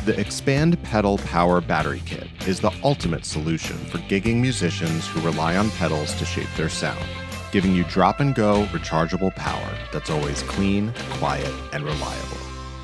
The Expand Pedal Power Battery Kit is the ultimate solution for gigging musicians who rely on pedals to shape their sound, giving you drop-and-go rechargeable power that's always clean, quiet, and reliable.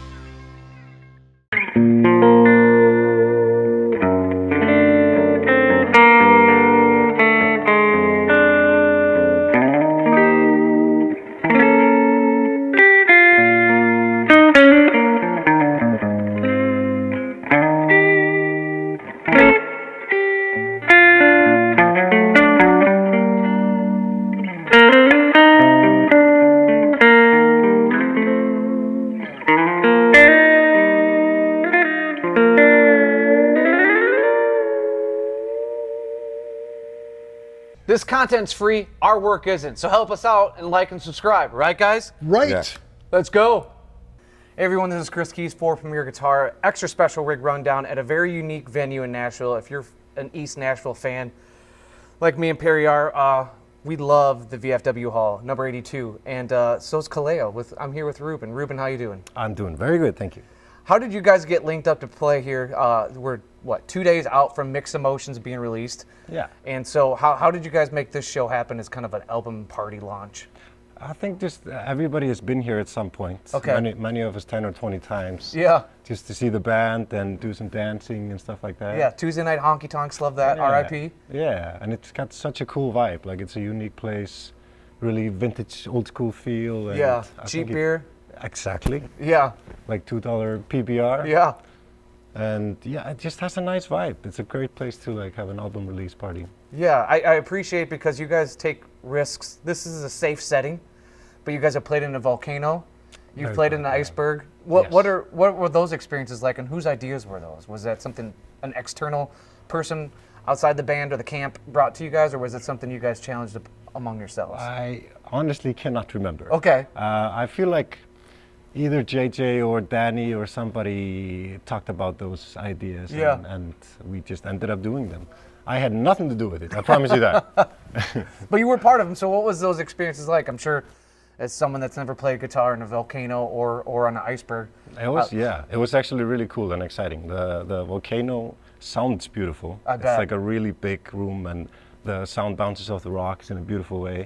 This content's free, our work isn't. So help us out and like and subscribe, right guys? Right. Yeah. Let's go. Hey everyone, this is Chris Keys for Premier Guitar. Extra special rig rundown at a very unique venue in Nashville. If you're an East Nashville fan, like me and Perry are, we love the VFW Hall, number 82. And so's Kaleo. I'm here with Ruben. Ruben, how you doing? I'm doing very good, thank you. How did you guys get linked up to play here? We're, 2 days out from Mixed Emotions being released? Yeah. And so how did you guys make this show happen as kind of an album party launch? I think just everybody has been here at some point. Okay. Many of us 10 or 20 times. Yeah. Just to see the band and do some dancing and stuff like that. Yeah, Tuesday night honky tonks, love that, Yeah. RIP. Yeah, and it's got such a cool vibe. Like, it's a unique place, really vintage, old school feel. And Yeah, I cheap think beer. Exactly. Yeah, Like $2 PBR. yeah. And yeah, it just has a nice vibe. It's a great place to like have an album release party. Yeah, I appreciate because you guys take risks. This is a safe setting, but you guys have played in a volcano. You've Very played in an cool, yeah. iceberg. Yes. What were those experiences like, and whose ideas were those? Was that something an external person outside the band or the camp brought to you guys, or was it something you guys challenged among yourselves? I honestly cannot remember. Okay. I feel like either JJ or Danny or somebody talked about those ideas, Yeah. and we just ended up doing them. I had nothing to do with it, I promise you that. But you were part of them, so what was those experiences like? I'm sure as someone that's never played guitar in a volcano or on an iceberg. It was, yeah, it was actually really cool and exciting. The volcano sounds beautiful. I It's bet. like a really big room, and the sound bounces off the rocks in a beautiful way.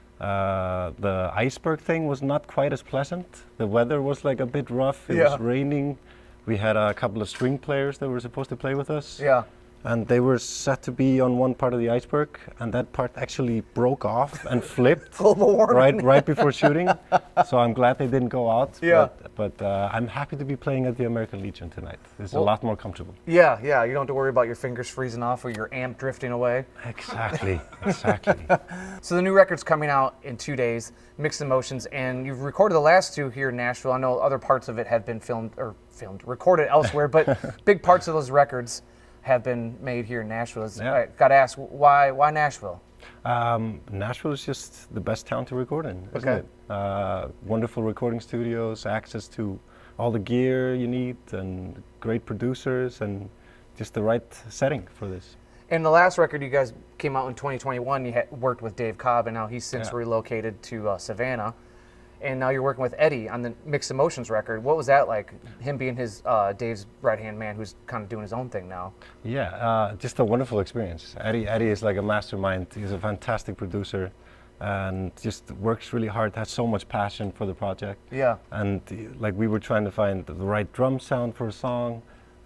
The iceberg thing was not quite as pleasant. The weather was like a bit rough. It Yeah. was raining. We had a couple of string players that were supposed to play with us. Yeah. And they were set to be on one part of the iceberg, and that part actually broke off and flipped Global warming. right before shooting. So I'm glad they didn't go out. Yeah. But I'm happy to be playing at the American Legion tonight. It's a Well- lot more comfortable. Yeah, you don't have to worry about your fingers freezing off or your amp drifting away. Exactly, exactly. So the new record's coming out in 2 days, Mixed Emotions, and you've recorded the last two here in Nashville. I know other parts of it have been recorded elsewhere, but big parts of those records have been made here in Nashville. Yeah. I got to ask, why Nashville? Nashville is just the best town to record in, isn't Okay. it? Wonderful recording studios, access to all the gear you need, and great producers, and just the right setting for this. And the last record you guys came out in 2021, you had worked with Dave Cobb, and now he's since Yeah. relocated to Savannah. And now you're working with Eddie on the Mixed Emotions record. What was that like, him being his Dave's right-hand man who's kind of doing his own thing now? Yeah, just a wonderful experience. Eddie is like a mastermind. He's a fantastic producer, and just works really hard, has so much passion for the project. Yeah. And like, we were trying to find the right drum sound for a song.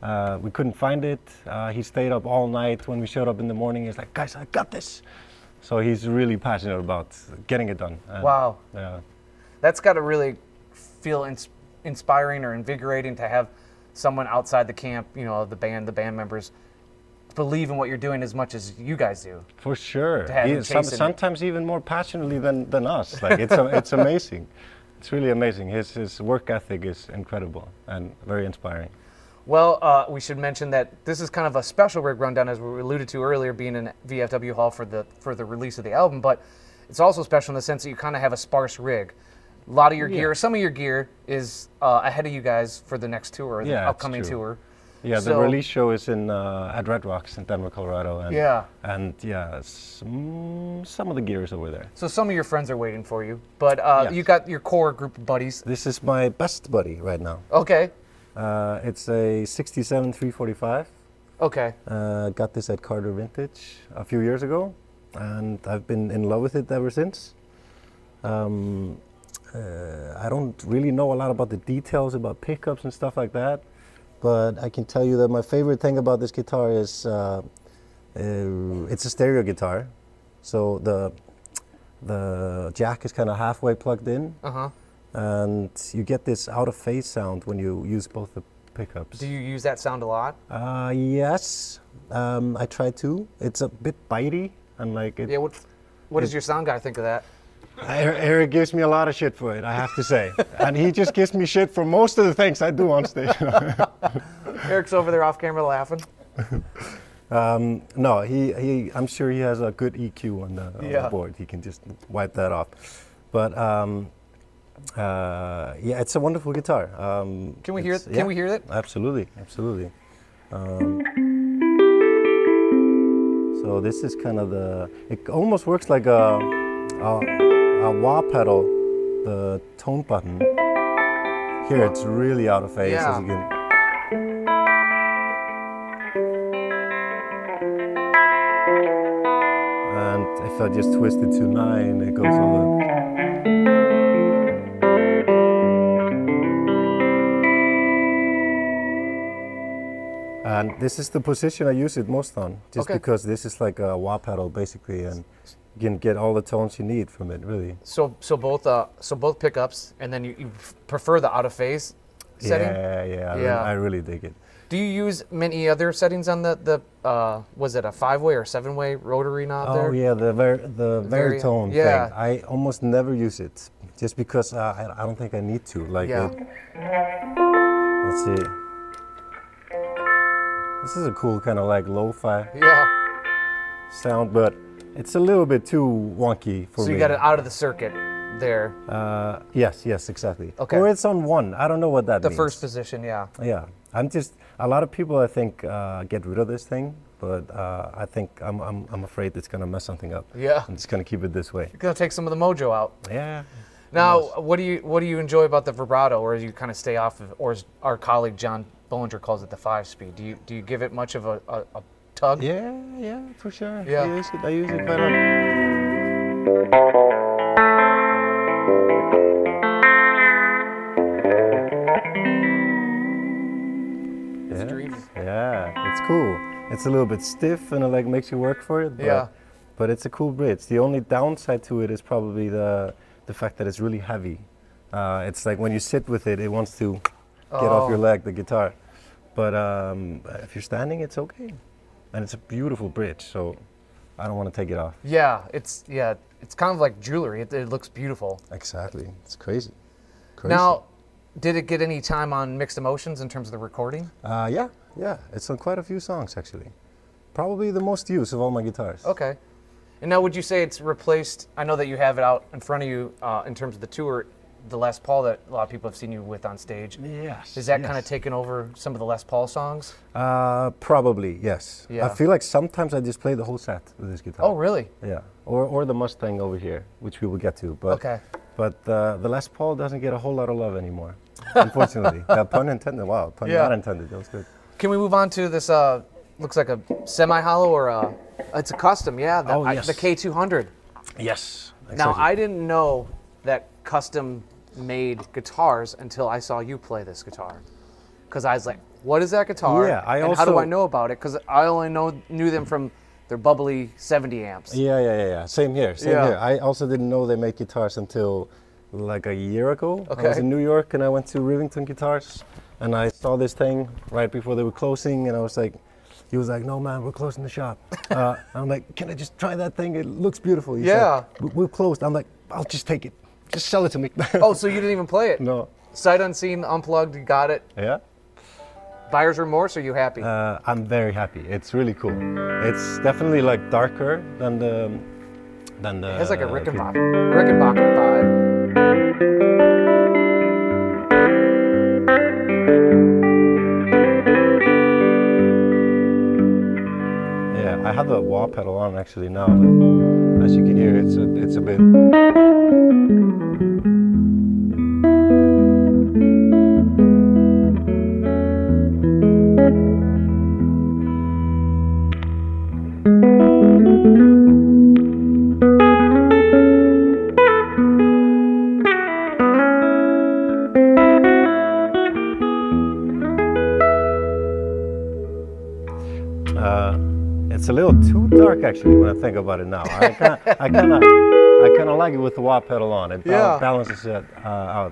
We couldn't find it. He stayed up all night. When we showed up in the morning, he's like, guys, I got this. So he's really passionate about getting it done. And, Wow. Yeah. That's got to really feel inspiring or invigorating to have someone outside the camp, the band members, believe in what you're doing as much as you guys do. For sure. To have He him is chasing it. sometimes even more passionately than us. Like, it's amazing. It's really amazing. His work ethic is incredible and very inspiring. Well, we should mention that this is kind of a special rig rundown, as we alluded to earlier, being in VFW Hall for the release of the album, but it's also special in the sense that you kind of have a sparse rig. A lot of your gear, some of your gear is ahead of you guys for the next tour, the Yeah, it's upcoming true. tour. Yeah, the So- release show is at Red Rocks in Denver, Colorado. And, Yeah. And yeah, some of the gear is over there. So some of your friends are waiting for you, but Yes. you got your core group of buddies. This is my best buddy right now. Okay. It's a 67 345. Okay. Got this at Carter Vintage a few years ago, and I've been in love with it ever since. I don't really know a lot about the details about pickups and stuff like that, but I can tell you that my favorite thing about this guitar is it's a stereo guitar, so the jack is kind of halfway plugged in, and you get this out-of-phase sound when you use both the pickups. Do you use that sound a lot? Yes, I try to. It's a bit bitey, and like it. Yeah. What does your sound guy think of that? Eric gives me a lot of shit for it, I have to say. And he just gives me shit for most of the things I do on stage. Eric's over there off camera laughing. No, I'm sure he has a good EQ on the board. He can just wipe that off. But yeah, it's a wonderful guitar. Can we hear it? Can we hear it? Absolutely, absolutely. So this is kind of it almost works like a wah pedal, the tone button. Here it's really out of phase, as you can. And if I just twist it to 9, it goes all the. And this is the position I use it most on, just because this is like a wah pedal basically, and you can get all the tones you need from it, really. So both pickups, and then you prefer the out of phase setting? Yeah. I really dig it. Do you use many other settings on the was it a 5-way or 7-way rotary knob there? Oh yeah, the Veritone thing. I almost never use it, just because I don't think I need to. Like, let's see. This is a cool kind of like lo-fi sound, but it's a little bit too wonky for me. So you got it out of the circuit there. Yes, exactly. Okay. Or it's on 1. I don't know what that means. The first position, yeah. Yeah. A lot of people I think get rid of this thing, but I think I'm afraid it's gonna mess something up. Yeah. I'm just gonna keep it this way. You're gonna take some of the mojo out. Yeah. Now, what do you enjoy about the vibrato, or do you kind of stay off of, or as our colleague John Bollinger calls it, the 5-speed? Do you give it much of a tug? Yeah, for sure. Yeah. I use it quite a lot. Yeah, it's cool. It's a little bit stiff and it like makes you work for it. But it's a cool bridge. The only downside to it is probably the fact that it's really heavy. It's like when you sit with it, it wants to get off your leg, the guitar. But if you're standing, it's okay. And it's a beautiful bridge, so I don't want to take it off. Yeah, it's kind of like jewelry. It looks beautiful. Exactly. It's crazy. Now, did it get any time on Mixed Emotions in terms of the recording? Yeah. It's on quite a few songs, actually. Probably the most used of all my guitars. Okay. And now, would you say it's replaced, I know that you have it out in front of you in terms of the tour, the Les Paul that a lot of people have seen you with on stage. Yes. Is that kind of taken over some of the Les Paul songs? Probably, yes. Yeah. I feel like sometimes I just play the whole set with this guitar. Oh, really? Yeah. Or the Mustang over here, which we will get to. But, But the Les Paul doesn't get a whole lot of love anymore, unfortunately. Pun intended. Wow, pun not intended. That was good. Can we move on to this, looks like a semi-hollow or it's a custom, the K200. Yes. Exactly. Now, I didn't know that custom-made guitars until I saw you play this guitar. Because I was like, what is that guitar? Yeah, and how do I know about it? Because I only knew them from their bubbly 70 amps. Yeah. Same here. I also didn't know they made guitars until like a year ago. Okay. I was in New York and I went to Rivington Guitars and I saw this thing right before they were closing and I was like, he was like, no man, we're closing the shop. I'm like, can I just try that thing? It looks beautiful. He said, we're closed. I'm like, I'll just take it. Just sell it to me. Oh, so you didn't even play it? No. Sight unseen, unplugged, you got it? Yeah. Buyer's remorse, or are you happy? I'm very happy. It's really cool. It's definitely like darker than the. It has like a Rickenbacker vibe. Yeah, I have the wah pedal on actually now, but as you can hear, it's a bit. It's a little too dark actually when I think about it now. I kind of like it with the wah pedal on. It balances it out.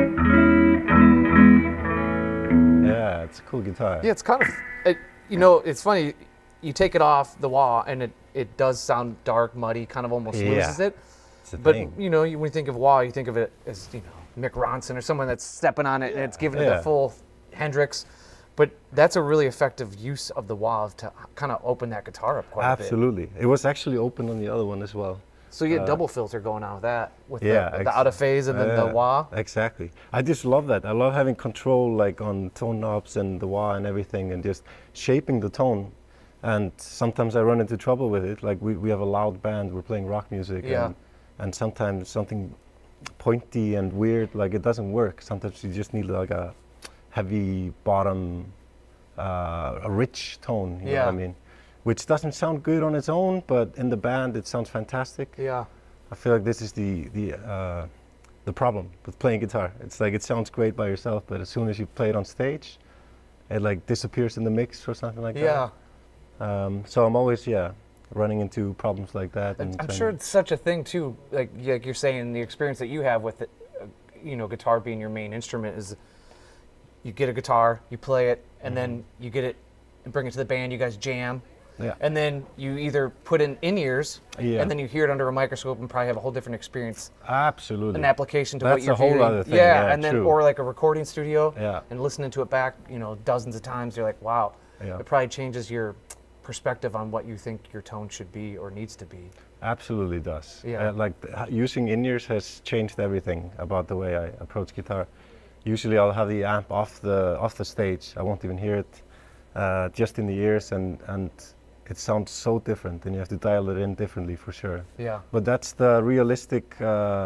Yeah, it's a cool guitar. Yeah, it's kind of, it's funny. You take it off the wah, and it does sound dark, muddy, kind of almost loses it. But when you think of wah, you think of it as Mick Ronson or someone that's stepping on it and it's giving it the full Hendrix. But that's a really effective use of the wah to kind of open that guitar up quite a bit. Absolutely. It was actually open on the other one as well. So you get double filter going on with that, with the out of phase and then the wah. Exactly. I just love that. I love having control like on tone knobs and the wah and everything, and just shaping the tone. And sometimes I run into trouble with it. Like we have a loud band, we're playing rock music, and sometimes something pointy and weird, like it doesn't work. Sometimes you just need like a heavy bottom, a rich tone, you know what I mean? Which doesn't sound good on its own, but in the band it sounds fantastic. Yeah. I feel like this is the problem with playing guitar. It's like it sounds great by yourself, but as soon as you play it on stage, it like disappears in the mix or something like that. So I'm always running into problems like that. And I'm sure it's such a thing too. Like you're saying, the experience that you have with it, guitar being your main instrument is. You get a guitar, you play it, and then you get it and bring it to the band, you guys jam. Yeah. And then you either put in in-ears, and then you hear it under a microscope and probably have a whole different experience. Absolutely. An application to what you're hearing. That's a whole other thing. Yeah, and then, true. or like a recording studio, and listening to it back, dozens of times, you're like, wow. It probably changes your perspective on what you think your tone should be or needs to be. Absolutely does. Yeah. Using in-ears has changed everything about the way I approach guitar. Usually I'll have the amp off the stage. I won't even hear it, just in the ears, and it sounds so different, and you have to dial it in differently for sure. Yeah. But that's the realistic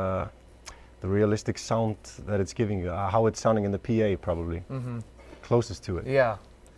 sound that it's giving you, how it's sounding in the PA probably, closest to it. Yeah,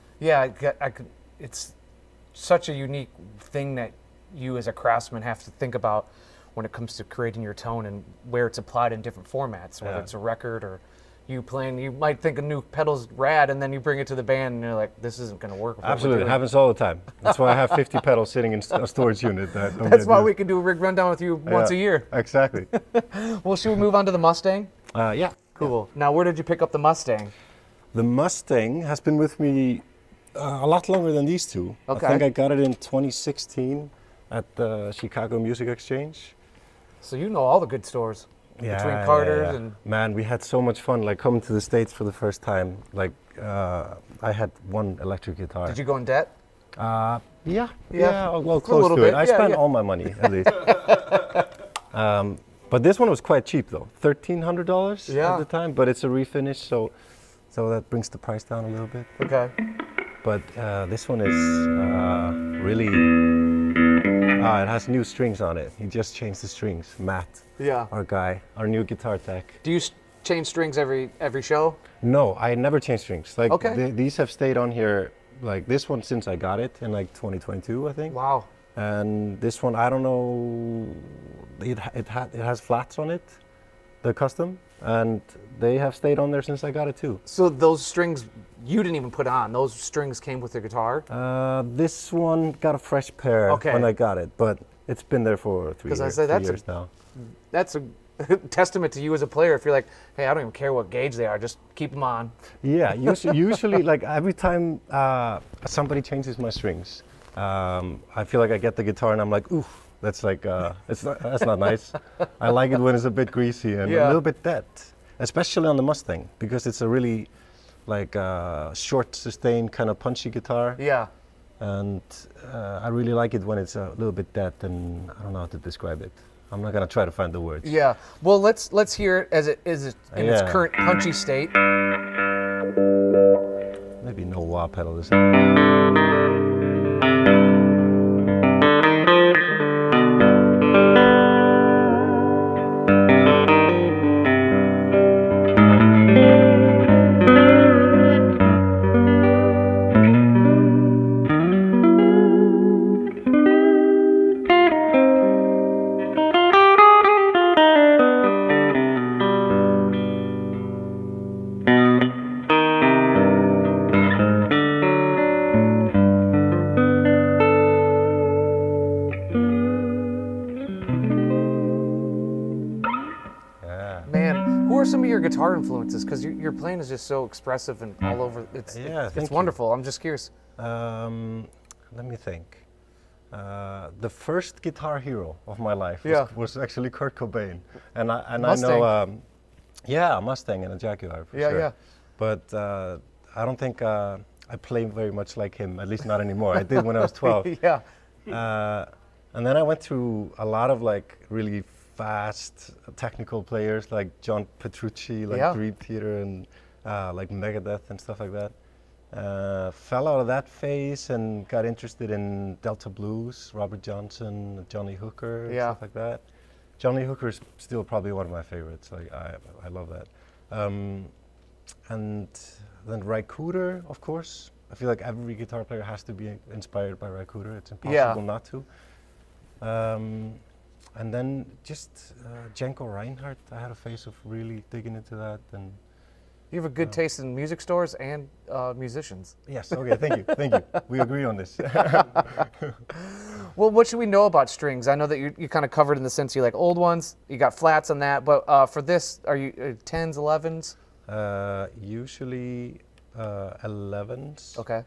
it's such a unique thing that you as a craftsman have to think about when it comes to creating your tone and where it's applied in different formats, whether it's a record or you playing. You might think a new pedal's rad, and then you bring it to the band, and you're like, "This isn't going to work." Absolutely, it happens all the time. That's why I have 50 pedals sitting in a storage unit. That's why we can do a rig rundown with you once a year. Exactly. Well, should we move on to the Mustang? Yeah. Cool. Now, where did you pick up the Mustang? The Mustang has been with me a lot longer than these two. Okay. I think I got it in 2016 at the Chicago Music Exchange. So you know all the good stores. Between Carter's and... Man, we had so much fun, like coming to the States for the first time. Like, I had one electric guitar. Did you go in debt? Well, close to bit. it. I spent all my money, at least. But this one was quite cheap, though. $1,300 at the time, but it's a refinish, so that brings the price down a little bit. Okay. But this one is really... it has new strings on it. He just changed the strings. Matt, our guy, our new guitar tech. Do you change strings every show? No, I never change strings. Like these have stayed on here, like this one since I got it in like 2022, I think. Wow. And this one, I don't know. It has flats on it, the custom, and they have stayed on there since I got it too. So those strings you didn't even put on. Those strings came with the guitar? This one got a fresh pair when I got it, but it's been there for 3 years now. That's a testament to you as a player. If you're like, hey, I don't even care what gauge they are, just keep them on. Yeah, usually like every time somebody changes my strings, I feel like I get the guitar and I'm like, oof, that's like, that's not nice. I like it when it's a bit greasy and a little bit dead, especially on the Mustang, because it's a really like short, sustained, kind of punchy guitar. Yeah. And I really like it when it's a little bit dead, and I don't know how to describe it. I'm not gonna try to find the words. Yeah. Well, let's hear it as it is in its current punchy state. Maybe no wah pedal is. some of your guitar influences? Because your playing is just so expressive and all over. It's thank it's you. wonderful. I'm just curious. Let me think. The first guitar hero of my life Yeah. was actually Kurt Cobain, and I Mustang. know, yeah, a Mustang and a Jaguar for Yeah, sure. yeah. But I don't think I play very much like him, at least not anymore. I did when I was 12. Yeah. And then I went through a lot of like really fast technical players like John Petrucci, like Yeah. Dream Theater, and like Megadeth and stuff like that. Fell out of that phase and got interested in Delta Blues, Robert Johnson, Johnny Hooker, and Yeah. stuff like that. Johnny Hooker is still probably one of my favorites. Like I love that. And then Ry Cooder, of course. I feel like every guitar player has to be inspired by Ry Cooder. It's impossible not to. And then just Django Reinhardt. I had a phase of really digging into that. And You have a good taste in music stores and musicians. yes, okay, thank you, thank you. We agree on this. Well, what should we know about strings? I know that you kind of covered in the sense you like old ones. You got flats on that, but for this, are you 10s, 11s? Usually 11s. Okay.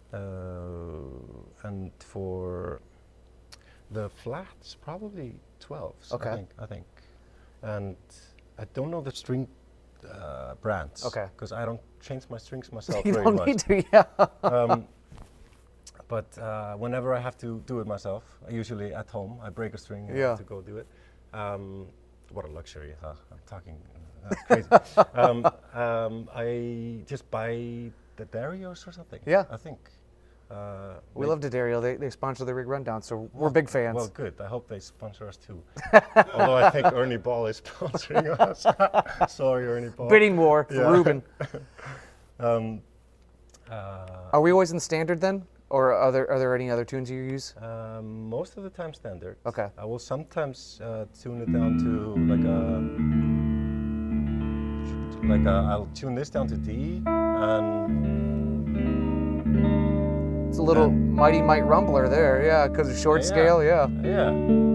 And for the flats, probably 12s. Okay. I think. And I don't know the string brands. Okay. Because I don't change my strings myself You very don't much. need to, yeah. But whenever I have to do it myself, usually at home, I break a string and Yeah. have to go do it. What a luxury, huh? I'm talking, that's crazy. I just buy the Darius or something. Yeah. I think. We love D'Addario. They sponsor the Rig Rundown, so we're big fans. Well, good. I hope they sponsor us too. Although I think Ernie Ball is sponsoring us. Sorry, Ernie Ball. Bidding war for Yeah. Ruben. Are we always in standard then? Or are there any other tunes you use? Most of the time standard. Okay. I will sometimes tune it down to I'll tune this down to D, and It's a little Mighty Might Rumbler there, yeah, because of short scale, yeah. yeah.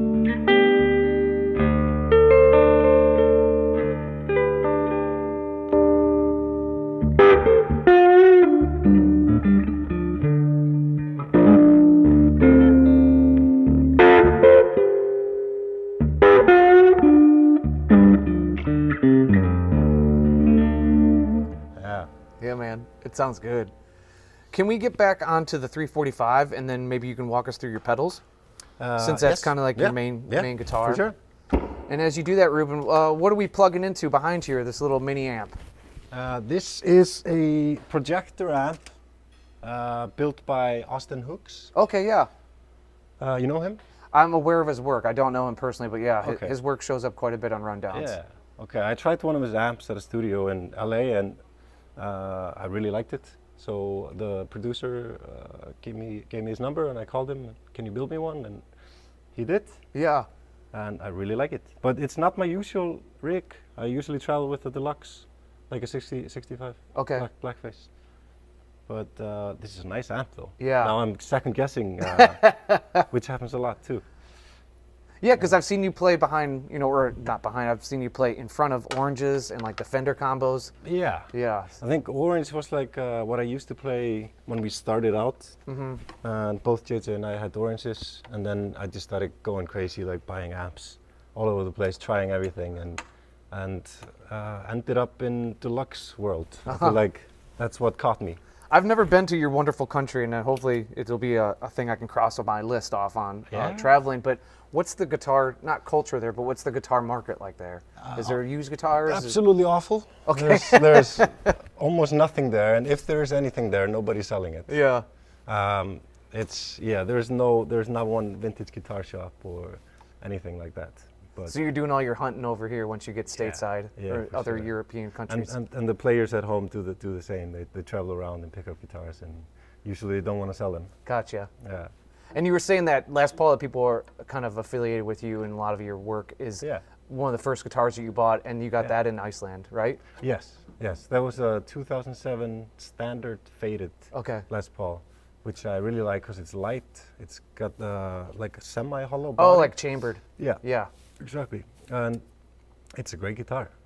Yeah. Yeah, man, it sounds good. Can we get back onto the 345 and then maybe you can walk us through your pedals? Since that's Yes. kind of like Yeah. your main Yeah, guitar. For sure. And as you do that, Ruben, what are we plugging into behind here, this little mini amp? This is a projector amp built by Austin Hooks. Okay, yeah. You know him? I'm aware of his work. I don't know him personally, but yeah, Okay. his work shows up quite a bit on Rundowns. Yeah. Okay. I tried one of his amps at a studio in LA, and I really liked it. So the producer gave me his number, and I called him. Can you build me one? And he did, Yeah. and I really like it. But it's not my usual rig. I usually travel with a deluxe, like a 65 Okay. blackface. But this is a nice amp, though. Yeah. Now I'm second guessing, which happens a lot too. Yeah, because I've seen you play behind, or not behind, I've seen you play in front of oranges and like the Fender combos. Yeah. Yeah. I think Orange was like what I used to play when we started out. And both JJ and I had Oranges, and then I just started going crazy, like buying amps all over the place, trying everything, and ended up in deluxe world. I feel like that's what caught me. I've never been to your wonderful country, and hopefully it'll be a thing I can cross on my list off on Yeah. traveling. But what's the guitar, not culture there, but what's the guitar market like there? Is there used guitars? Absolutely awful. Okay. There's almost nothing there, and if there's anything there, nobody's selling it. Yeah. There's not one vintage guitar shop or anything like that. But So you're doing all your hunting over here once you get stateside Yeah, or for other sure. European countries. and the players at home do the same. They travel around and pick up guitars, and usually they don't want to sell them. Gotcha. Yeah. And you were saying that Les Paul, that people are kind of affiliated with you in a lot of your work, is Yeah. one of the first guitars that you bought, and you got that in Iceland, right? Yes. That was a 2007 standard faded Okay. Les Paul, which I really like because it's light. It's got like a semi-hollow Oh, body. like chambered. Yeah. Yeah. Exactly. And it's a great guitar.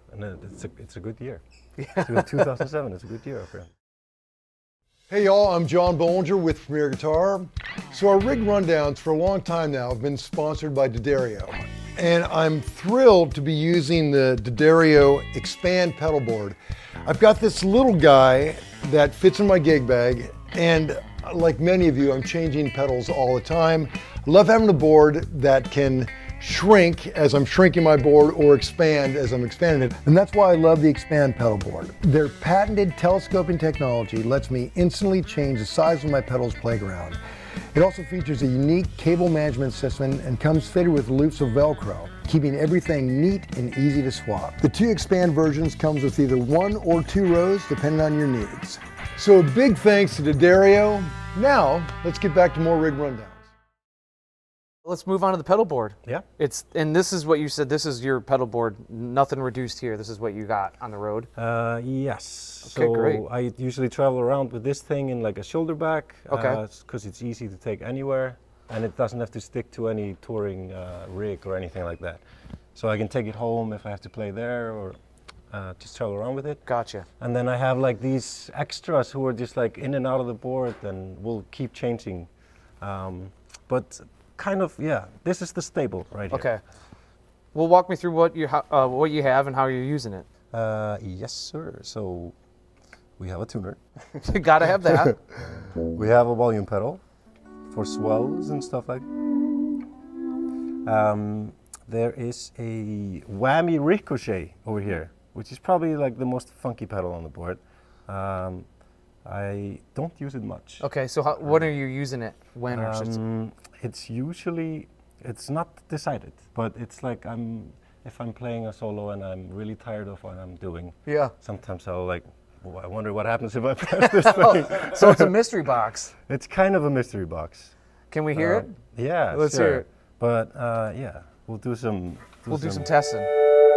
and it's a good year. Yeah. 2007 is a good year, friend. Hey y'all, I'm John Bollinger with Premier Guitar. So our rig rundowns for a long time now have been sponsored by D'Addario. And I'm thrilled to be using the D'Addario Expand pedal board. I've got this little guy that fits in my gig bag, and like many of you, I'm changing pedals all the time. I love having a board that can shrink as I'm shrinking my board or expand as I'm expanding it. And that's why I love the Expand pedal board. Their patented telescoping technology lets me instantly change the size of my pedal's playground. It also features a unique cable management system and comes fitted with loops of Velcro, keeping everything neat and easy to swap. The two Expand versions comes with either 1 or 2 rows depending on your needs. So a big thanks to D'Addario. Now, let's get back to more rig rundowns. Let's move on to the pedal board. Yeah. And this is what you said, this is your pedal board, nothing reduced here. This is what you got on the road. Yes. Okay, so great. I usually travel around with this thing in like a shoulder bag. Okay. Because it's easy to take anywhere, and it doesn't have to stick to any touring rig or anything like that. So I can take it home if I have to play there, or just travel around with it. Gotcha. And then I have like these extras who are just like in and out of the board, and will keep changing. But kind of, yeah, this is the staple right here. Okay. Well, walk me through what you have and how you're using it. Yes, sir. So we have a tuner. You gotta have that. We have a volume pedal for swells and stuff like. There is a whammy ricochet over here, which is probably like the most funky pedal on the board. I don't use it much. Okay, so what are you using it when? It's usually, it's not decided, but it's like if I'm playing a solo and I'm really tired of what I'm doing, Yeah. sometimes I'll like, well, I wonder what happens if I press this thing. So it's a mystery box. It's kind of a mystery box. Can we hear it? Yeah, Let's sure. hear it. But yeah, we'll do some. We'll do some testing.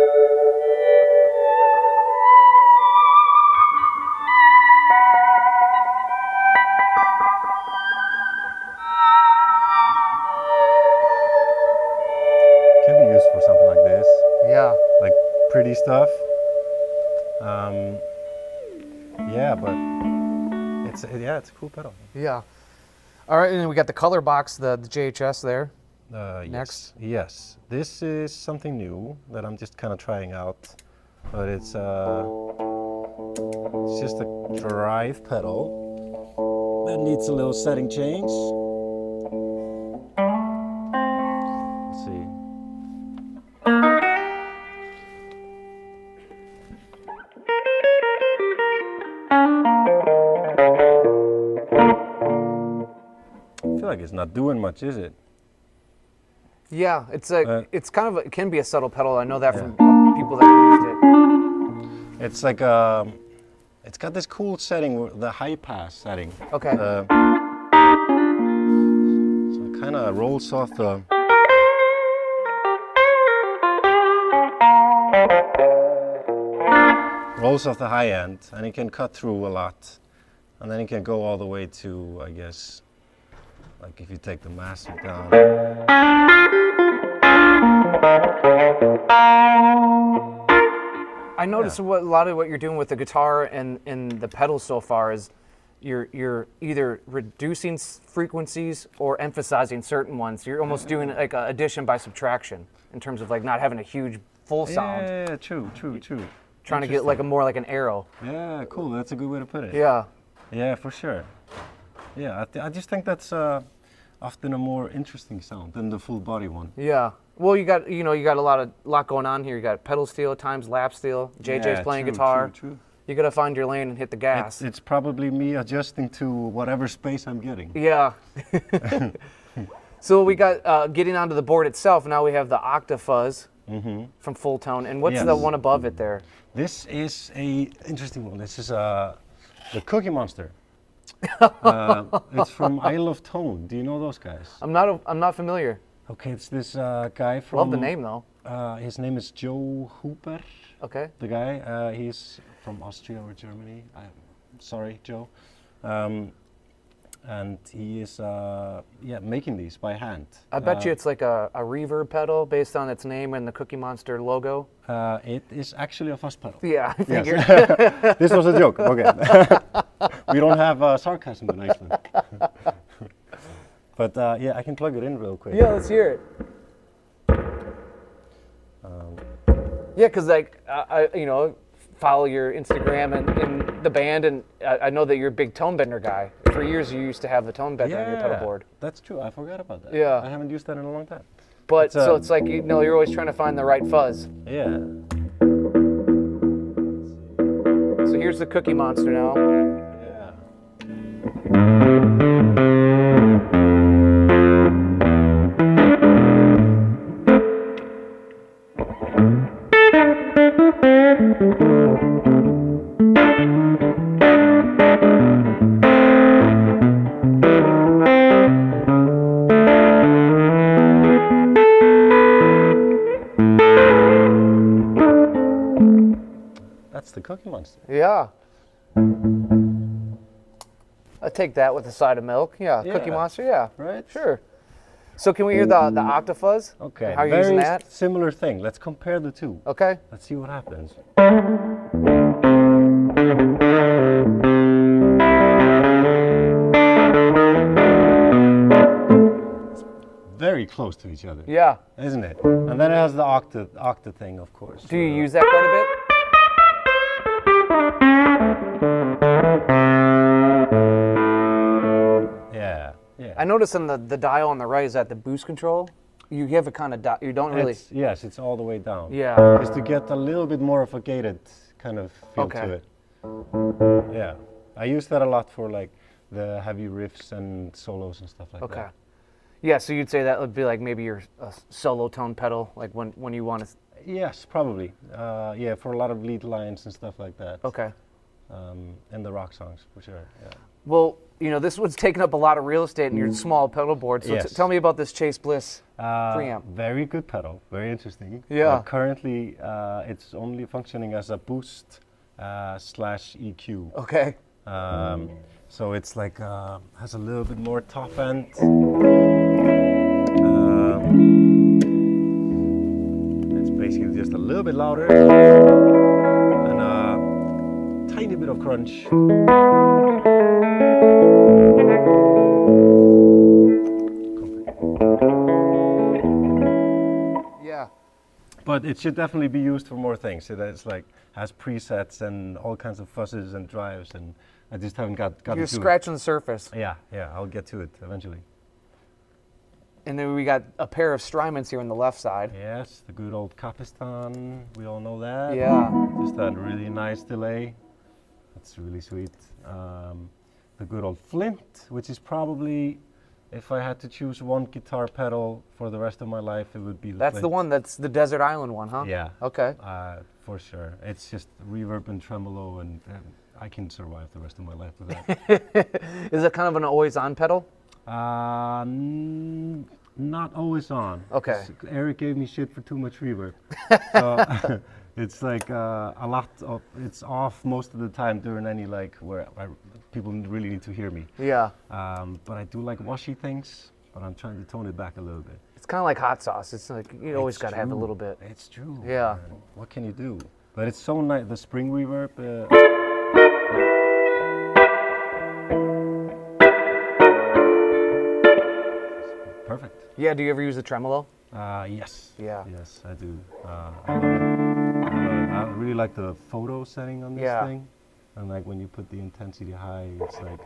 Can be used for something like this, Yeah. like pretty stuff. Yeah, but it's a cool pedal. Yeah. All right, and then we got the color box, the JHS there. Next. Yes, this is something new that I'm just kind of trying out, but it's just a drive pedal that needs a little setting change. Let's see. I feel like it's not doing much, is it? Yeah, it's it's kind of it can be a subtle pedal. I know that Yeah. from people that used it. It's like it's got this cool setting, the high pass setting. Okay. So it kind of rolls off the. Rolls off the high end, and it can cut through a lot, and then it can go all the way to, I guess, like if you take the master down. I noticed what a lot of what you're doing with the guitar and the pedals so far is you're either reducing frequencies or emphasizing certain ones. You're almost doing like a addition by subtraction in terms of like not having a huge full sound. Yeah, true. Trying to get like more like an arrow. Yeah, cool. That's a good way to put it. Yeah. Yeah, for sure. Yeah, I just think that's often a more interesting sound than the full body one. Yeah. Well, you got a lot going on here. You got pedal steel, times lap steel. JJ's Yeah, playing true, guitar. true. You got to find your lane and hit the gas. It's probably me adjusting to whatever space I'm getting. Yeah. So we got getting onto the board itself. Now we have the Octafuzz from Full Tone, and what's the Yes. one above it there? This is a interesting one. This is the Cookie Monster. It's from Isle of Tone. Do you know those guys? I'm not familiar. Okay, it's this guy from. Love the name though. His name is Joe Hooper. Okay. The guy, he's from Austria or Germany. I'm sorry, Joe. and he is making these by hand. I bet you it's like a reverb pedal based on its name and the Cookie Monster logo. It is actually a fuzz pedal. Yeah, I figured. Yes. This was a joke. Okay. We don't have sarcasm in Iceland. But yeah, I can plug it in real quick. Yeah, let's hear it. Yeah, because like I follow your Instagram and in the band, and I know that you're a big tone bender guy. For years, you used to have the tone bender on your pedal board. That's true. I forgot about that. Yeah. I haven't used that in a long time. But so it's like you're always trying to find the right fuzz. Yeah. So here's the Cookie Monster now. Yeah. That's the Cookie Monster. Yeah. I take that with a side of milk. Yeah, Yeah. Cookie Monster. Yeah. Right? Sure. So can we hear the Octafuzz? Okay. How are you using that? Similar thing. Let's compare the two. Okay. Let's see what happens. It's very close to each other. Yeah. Isn't it? And then it has the octa thing, of course. Do you use that quite a bit? Yeah. Yeah. I noticed on the dial on the right is that the boost control. You have a kind of you don't really. Yes, it's all the way down. Yeah. Just to get a little bit more of a gated kind of feel Okay. to it. Yeah. I use that a lot for like the heavy riffs and solos and stuff like Okay. that. Yeah, so you'd say that would be like maybe your solo tone pedal, like when you want to. Yes, probably. Yeah, for a lot of lead lines and stuff like that. Okay. And the rock songs, for sure. Yeah. Well, this one's taking up a lot of real estate in your small pedal board. So Yes. tell me about this Chase Bliss preamp. Very good pedal. Very interesting. Yeah. Currently, it's only functioning as a boost slash EQ. Okay. So it's like has a little bit more top end. It's basically just a little bit louder and a tiny bit of crunch. Yeah. But it should definitely be used for more things. So that it's like has presets and all kinds of fuzzes and drives, and I just haven't got You're to it. scratching the surface. Yeah, I'll get to it eventually. And then we got a pair of Strymons here on the left side. Yes, the good old Capistan, we all know that. Yeah. Just that really nice delay. That's really sweet. The good old Flint, which is probably, if I had to choose one guitar pedal for the rest of my life, it would be the That's Flint. the one that's the Desert Island one, huh? Yeah. Okay. For sure. It's just reverb and tremolo, and I can survive the rest of my life with that. Is it kind of an always on pedal? Not always on. Okay. Eric gave me shit for too much reverb. So it's like a lot of, it's off most of the time during any like where people really need to hear me. Yeah. But I do like washy things, but I'm trying to tone it back a little bit. It's kind of like hot sauce. It's like you always It's got to have a true. little bit. It's true. Yeah. Man. What can you do? But it's so nice. The spring reverb. Perfect. Yeah. Do you ever use a tremolo? Yes. Yeah. Yes, I do. I love it. I really like the photo setting on this Yeah. thing. And like when you put the intensity high, it's like.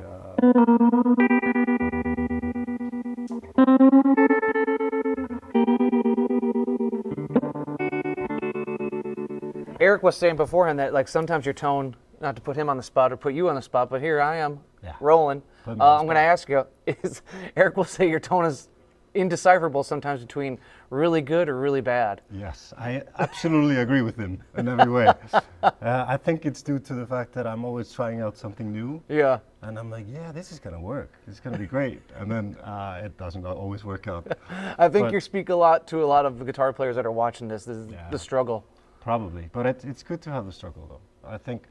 Eric was saying beforehand that like sometimes your tone, not to put him on the spot or put you on the spot, but here I am Yeah. rolling. Put me on the I'm going to ask you: Is Eric will say your tone is indecipherable sometimes between really good or really bad? Yes, I absolutely agree with him in every way. I think it's due to the fact that I'm always trying out something new. Yeah. And I'm like, yeah, this is going to work. It's going to be great. And then it doesn't always work out. I think But- you speak a lot to a lot of the guitar players that are watching this. This is Yeah. the struggle. Probably. But it's good to have the struggle, though. I think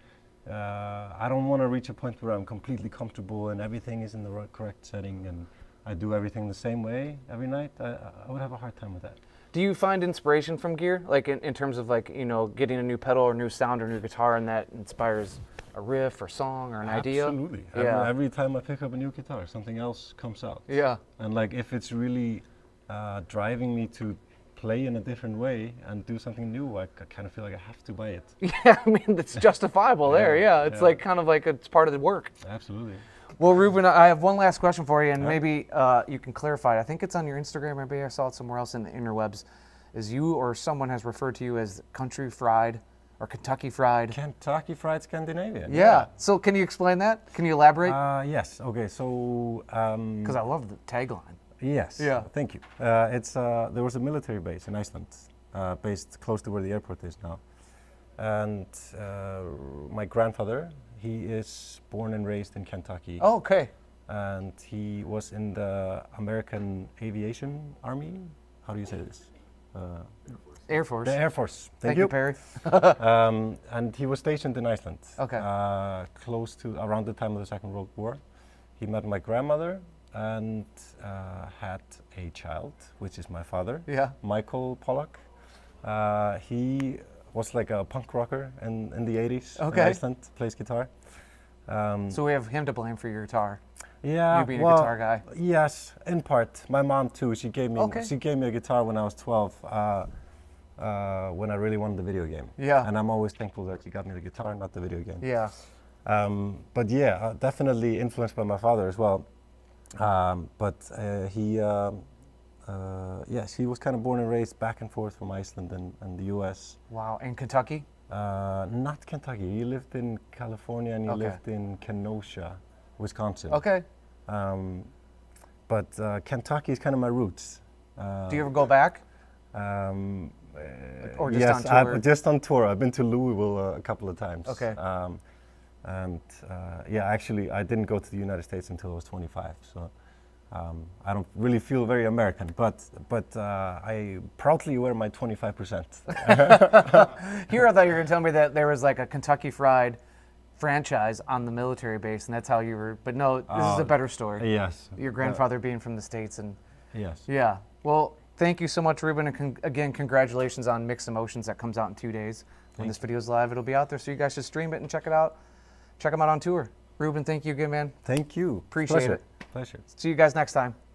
I don't want to reach a point where I'm completely comfortable and everything is in the correct setting and I do everything the same way every night. I would have a hard time with that. Do you find inspiration from gear, like in terms of like, you know, getting a new pedal or new sound or new guitar, and that inspires a riff or song or an idea? Absolutely. Yeah. Every time I pick up a new guitar, something else comes out. Yeah. And like if it's really driving me to play in a different way and do something new, I kind of feel like I have to buy it. Yeah, I mean, it's justifiable there, yeah. It's yeah. like kind of like it's part of the work. Absolutely. Well, Ruben, I have one last question for you, and maybe you can clarify it. I think it's on your Instagram, maybe I saw it somewhere else in the interwebs. Is you or someone has referred to you as country fried or Kentucky fried? Kentucky Fried Scandinavian. Yeah. So can you explain that? Can you elaborate? Yes. Okay. So. Because I love the tagline. Yes. Yeah. Thank you. There was a military base in Iceland, based close to where the airport is now, and my grandfather, he is born and raised in Kentucky. Oh, okay. And he was in the American Aviation Army. How do you say this? Air Force. The Air Force. Thank you, Perry. And he was stationed in Iceland. Okay. Close to around the time of the Second World War. He met my grandmother and had a child, which is my father, Yeah. Michael Pollock. He was like a punk rocker in the 80s Okay. in Iceland, plays guitar. So we have him to blame for your guitar. Yeah, You being a guitar guy. Yes, in part. My mom too. She gave me Okay. a guitar when I was 12. When I really wanted the video game. Yeah. And I'm always thankful that she got me the guitar, not the video game. Yeah. But yeah, definitely influenced by my father as well. Yes, he was kind of born and raised back and forth from Iceland and the U.S. Wow. And Kentucky? Not Kentucky. He lived in California and he Okay. lived in Kenosha, Wisconsin. Okay. But Kentucky is kind of my roots. Do you ever go back? Or just yes, on tour? just on tour. I've been to Louisville a couple of times. Okay. Yeah, actually, I didn't go to the United States until I was 25. So I don't really feel very American, but I proudly wear my 25%. Here, I thought you were going to tell me that there was like a Kentucky Fried franchise on the military base, and that's how you were. But no, this is a better story. Yes. Your grandfather being from the States, and Yes. yeah. Well, thank you so much, Ruben, and again, congratulations on Mixed Emotions that comes out in 2 days. When this video is live, it'll be out there, so you guys should stream it and check it out. Check them out on tour. Ruben, thank you again, man. Thank you. Appreciate Pleasure. it. Pleasure. See you guys next time.